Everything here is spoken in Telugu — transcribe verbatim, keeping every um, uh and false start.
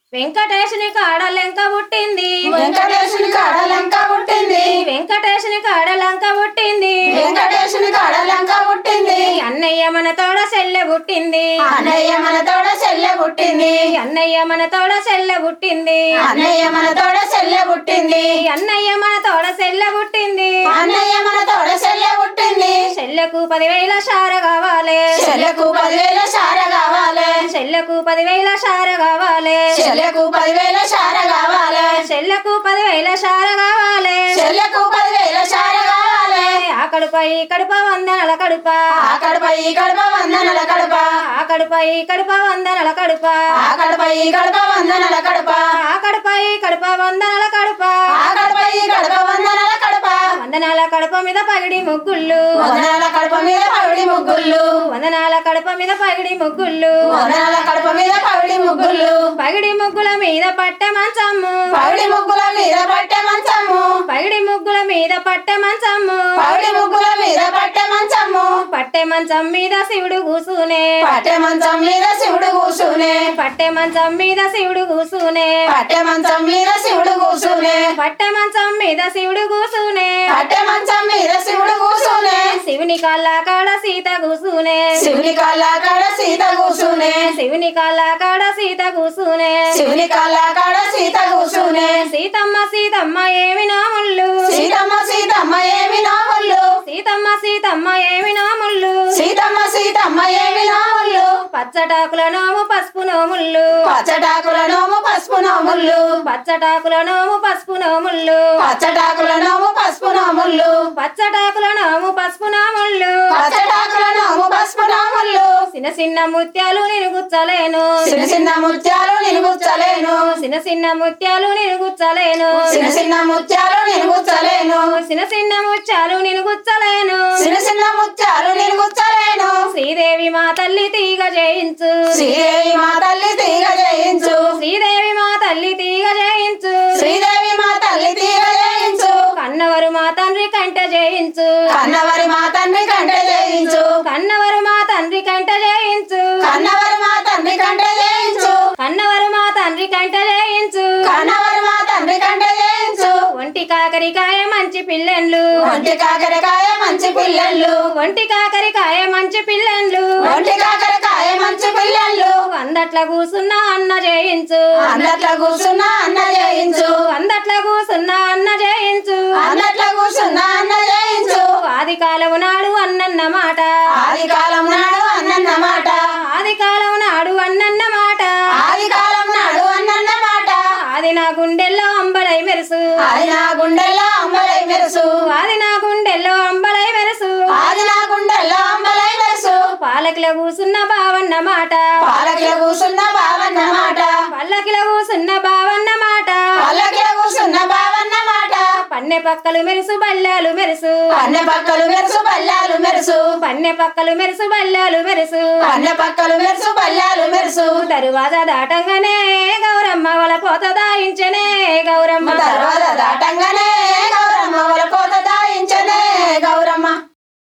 వెంకటేశుని కాడ లెంక పుట్టింది వెంకటేశుని కాడ లంక పుట్టింది వెంకటేశుని కాడ లంక పుట్టింది వెంకటేశుని కాడ లంక పుట్టింది అన్నయ్య మన తోడ సెల్లె పుట్టింది అన్నయ్య మన తోడ చెల్లె పుట్టింది అన్నయ్య మన తోడ సెల్లె పుట్టింది అన్నయ్య మన తోడ చెల్లె పుట్టింది అన్నయ్య మన తోడ సెల్లె పుట్టింది అన్నయ్య మన తోడ చెల్లె పుట్టింది చెల్లెకు పదివేల షార కావాలి చెల్లెకు పదివేల సార కావాలి చెల్లెకు పదివేల షార కావాలి చెల్లెకు పదివేల సార కావాలి చెల్లెకు పదివేల షార కావాలి చెల్లెకు పదివేల సార కావాలి ఆ కడుప ఈ కడుప వందనల కడుప ఆ కడప ఈ కడప వందనల కడప ఆ కడుప ఈ కడుప వందనల కడుప ఆ కడప ఈ కడప వందనల కడప ఆ కడుప ఈ కడుప వందనల కడుప ఆ కడప ఈ కడప వందనల కడప వందనాల కడుప మీద పగిడి ముగ్గుళ్ళు వందనాల కడప మీద పవిడి ముగ్గుళ్ళు వందనాల కడుప మీద పగిడి ముగ్గుళ్ళు వందనాల కడప మీద పవిడి ముగ్గుళ్ళు పగిడి ముగ్గుల మీద పట్టె మంచమ్ము పవిడి ముగ్గుల మీద పట్టె మంచము పగిడి ముగ్గుల మీద పట్టె మంచమ్ము పవిడి ముగ్గుల మీద పట్టె మంచము పట్టె మంచం మీద శివుడు కూసునే పట్టె మంచం మీద శివుడు కూసునే పట్టె మంచం మీద శివుడు కూసునే పట్టె మంచం మీద శివుడు కూసునే పట్టె మంచం మీద శివుడు కూసునే పట్టె మంచం మీద శివుడు కూసునే శివుని కాళ్ళ కాడ సీత కూసునే శివుని కాళ్ళ కాడ సీత కూసునే శివుని కాళ్ళ కాడ సీత కూసునే శివుని కాళ్ళ కాడ సీత కూసునే సీతమ్మ సీతమ్మ ఏమి నాముళ్ళు సీతమ్మ సీతమ్మ ఏమి నాముళ్ళు సీతమ్మ సీతమ్మ ఏమి నాముళ్ళు సీతమ్మ సీతమ్మ ఏమి నాముళ్ళు పచ్చటాకుల నోము పసుపు నోముళ్ళు పచ్చటాకుల నోము పసుపు నోముళ్ళు పచ్చటాకుల నోము పసుపు నోముళ్ళు పచ్చటాకుల నోము పసుపు నోముళ్ళు పచ్చటాకుల నోము పసుపు నోముళ్ళు పచ్చటాకుల నోము పసుపు నోముళ్ళు చిన్న చిన్న ముత్యాలు నేను గుచ్చలేను చిన్న చిన్న ముత్యాలు నేను గుచ్చలేను చిన్న చిన్న ముత్యాలు నేను గుచ్చలేను చిన్న చిన్న ముత్యాలు నేను గుచ్చలేను చిన్న చిన్న ముత్యాలు నేను గుచ్చలేను చిన్న చిన్న ముత్యాలు నేను గుచ్చలేను శ్రీదేవి మా తల్లి తీగ జయించు శ్రీదేవి మా తల్లి తీగ జయించు శ్రీదేవి మా తల్లి తీగ జయించు శ్రీదేవి మా తల్లి తీగ జయించు కన్నవరు మా తండ్రి కంట జయించు కన్నవరి మా తండ్రి కంట జయించు కన్నవరు మా తండ్రి కంట జయించు కన్నవరి మా తండ్రి కంట జయించు కన్నవరు మా తండ్రి కంట జయించు కన్నవరి మా తండ్రి కంట జయించు ఒంటి కాకరికాయ మంచి పిల్లెండ్లు ఒంటి కాకరకాయ మంచి పిల్లలు ఒంటి కాకరికాయ మంచి పిల్లెండ్లు ఒంటి కాకరకాయ మంచి పిల్లలు అందట్ల కూసున్న అన్న జయించు అందట్ల కూర్చున్న అన్న జయించు అందట్ల కూసున్న అన్న జయించు అందట్ల కూర్చున్న అన్న జయించు ఆది కాలము నాడు అన్నన్న మాట ఆది కాలం నాడు అన్నన్న మాట ఆది కాలం నాడు అన్నన్న మాట ఆది కాలం నాడు అన్నన్న మాట ఆది నా గుండెల్లో అంబలై మెరుసు ఆది నా గుండెల్లో అంబలై మెరుసు ఆది నా గుండెల్లో అంబలై మెరుసు ఆది నా గుండెల్లో అంబలై మెరుసు పాలకిల కూసున్న బావన్న మాట పాలకిల కూర్చున్న బావన్న మాట పల్లకిల కూసున్న బావన్న మాట పల్లకిల కూర్చున్న బావన్న మాట పన్నె పక్కలు మెరుసు బల్లాలు మెరుసు అన్నె పక్కలు మెరుసు బల్లాలు మెరుసు పన్నె పక్కలు మెరుసు బల్లాలు మెరుసు అన్నె పక్కలు మెరుసు బల్లాలు మెరుసు తరువాత దాటంగానే గౌరమ్మ వల పోత దాయించనే గౌరమ్మ తర్వాత దాటంగానే